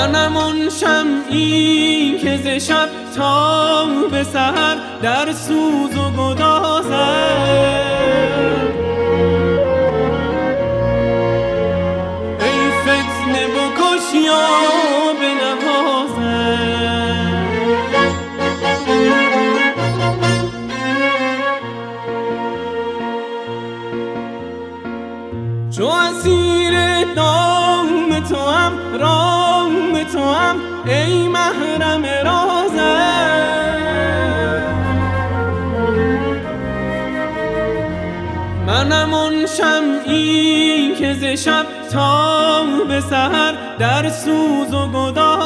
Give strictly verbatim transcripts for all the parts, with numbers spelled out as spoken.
منم آن شمعی که ز شب تا به سحر در سوز و گدازم. ای فتنه بکش یا بنوازم، چو اسیر دام توام رام توام ای محرم رازم. منم آن شمعی که ز شب تا به سحر در سوز و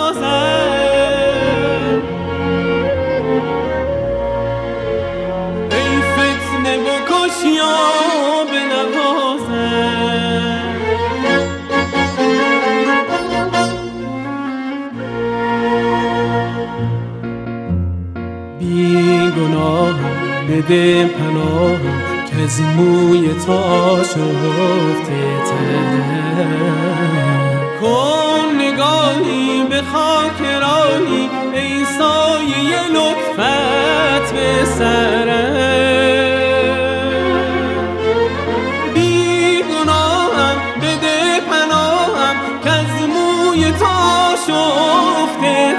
گدازم. ای فتنه بکش یا بنوازم، بی گناهم بده پناهم که از موی تو آشفته ترم. کن نگاهی به خاک راهی ای سایه لطفت به سرم. بی گناهم بده پناهم که از موی تو آشفته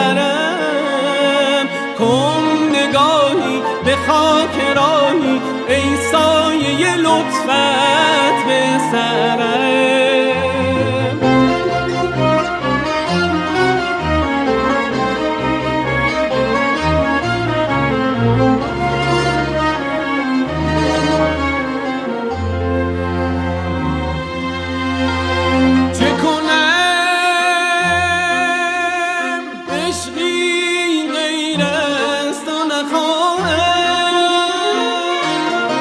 ترم. کن نگاهی به خاک راهی ای سایه لطفت به سرم. چه کنم عشقی غیر از تو نخواهم،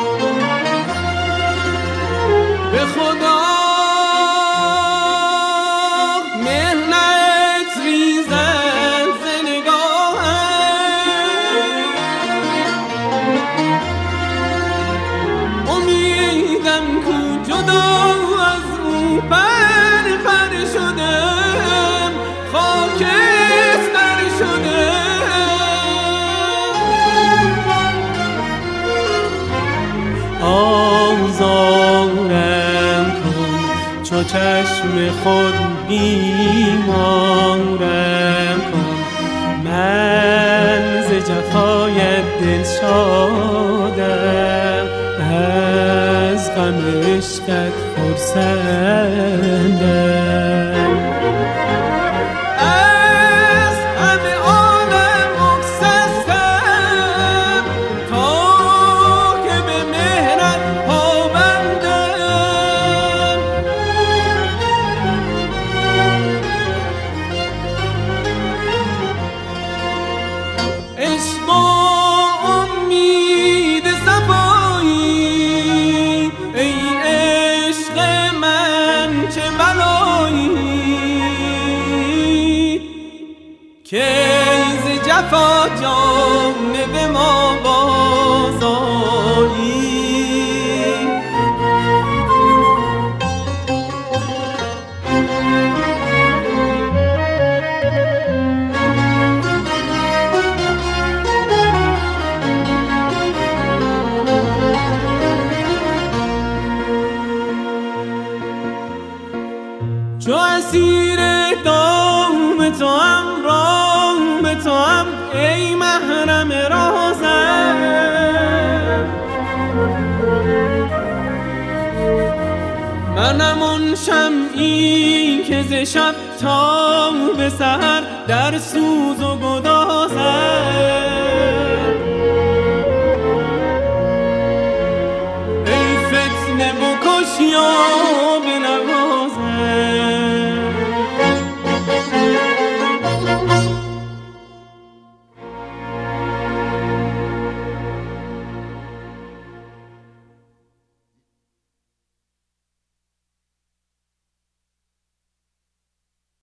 به خدا مهنت ریزد ز نگاهم. امیدم کو جدا از او پر پر شدم، خاکستر شدم. آزارم کن چو چشم خود بیمارم کن، من ز جفایت دلشادم، از غم عشقت خرسندم. از همه عالم مگسستم تا که به مهرت پابندم. عشق و امید صفایی ای عشق من چه بلایی، که ز جفا جانب ما بازآیی. چو اسیر دام توام رام توام ای محرم رازم. منم آن شمعی که ز شب تا به سحر در سوز و گدازم.